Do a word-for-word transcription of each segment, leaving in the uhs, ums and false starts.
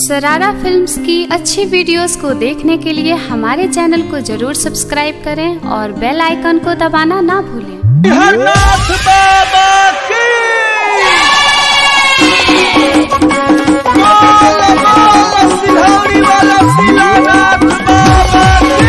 सरारा फिल्म्स की अच्छी वीडियोस को देखने के लिए हमारे चैनल को जरूर सब्सक्राइब करें और बेल आइकन को दबाना ना भूलें। हरनाथ बाबा की बोल बोल सिलौरी वाला शिलानाथ बाबा की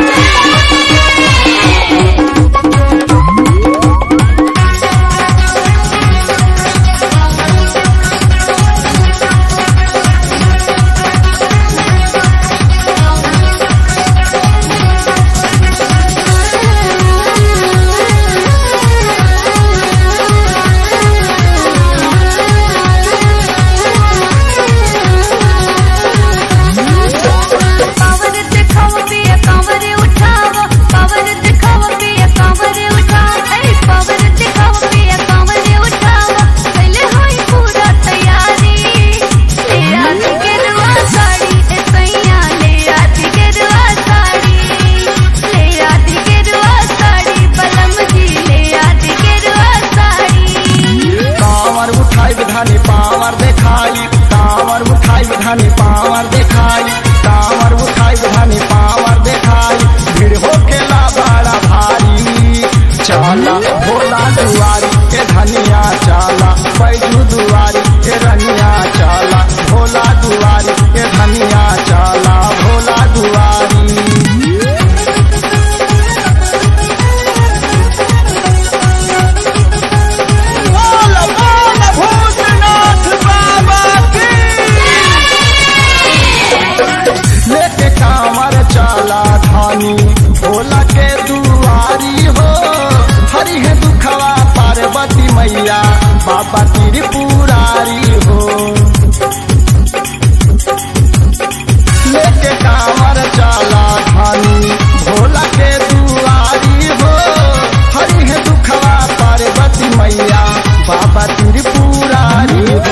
पावर दिखाई टावर उठाई धानी पावर दिखाई टावर उठाई धानी पावर दिखाई भीड़ होकेला बड़ा भारी चला भोला दुआरी के धनिया चला बैजू दुआरी के रनिया चला भोला दुआरी के धनिया चला भोला दुआरी भोला के दुआरी हो हरि है दुखवा पार्वती मैया बाबा त्रिपुरारी हो लेके कांवर चला धानी भोला के दुआरी हो हरि है दुखवा पार्वती मैया बाबा त्रिपुरारी हो।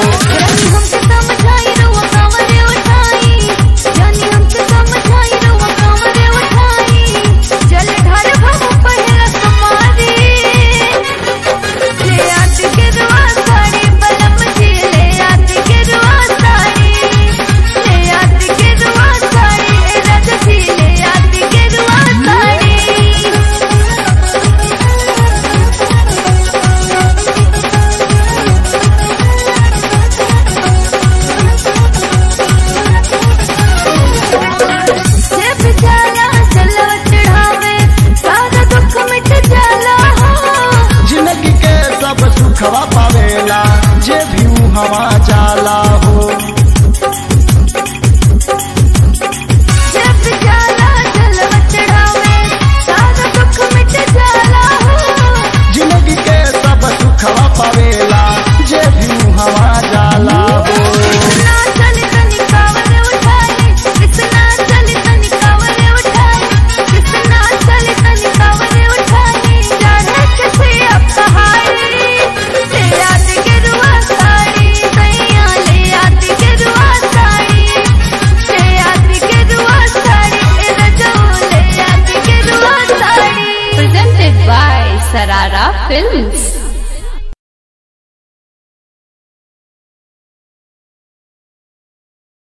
सुखवा पावेला जे भी हवा जाला हो जब जाला जलवा चढ़ावे सारा दुख मिट जाला हो जिंदगी के सब सुखवा पावेला जे भी हवा जाला हो। Presented by Sarara Films।